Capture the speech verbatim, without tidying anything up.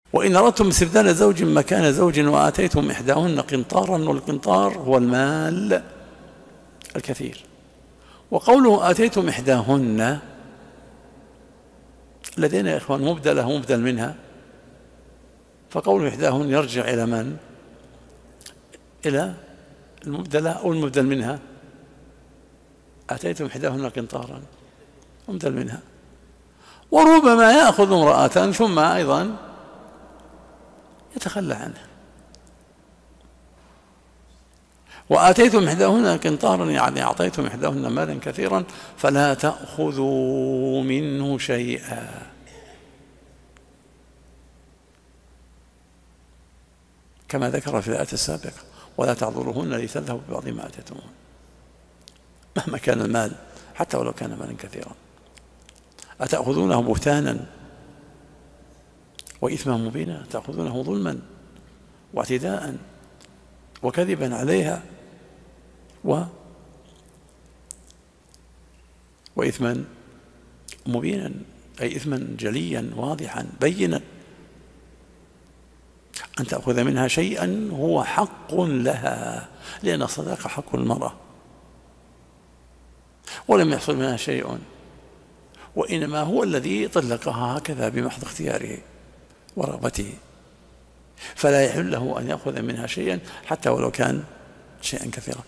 وإن أردتم استبدال زوج مكان زوج وآتيتم إحداهن قنطارا، والقنطار هو المال الكثير. وقوله آتيتم إحداهن لدينا يا إخوان مبدلة مبدل منها، فقوله إحداهن يرجع إلى من؟ إلى المبدلة أو المبدل منها. آتيتم إحداهن قنطارا مبدل منها. وربما يأخذ امرأة ثم أيضا يتخلى عنها. وآتيتم إحداهن قنطارا يعني أعطيتم إحداهن مالا كثيرا فلا تأخذوا منه شيئا. كما ذكر في الآية السابقة: ولا تعذروهن لتذهبوا ببعض ما آتيتموهن. مهما كان المال حتى ولو كان مالا كثيرا. أتأخذونه بهتانا وإثما مبينا، تأخذونه ظلما واعتداء وكذبا عليها و وإثما مبينا، أي إثما جليا واضحا بينا. أن تأخذ منها شيئا هو حق لها، لأن الصداقة حق المرأة، ولم يحصل منها شيء، وإنما هو الذي طلقها هكذا بمحض اختياره ورغبته، فلا يحل له أن يأخذ منها شيئا حتى ولو كان شيئا كثيرا.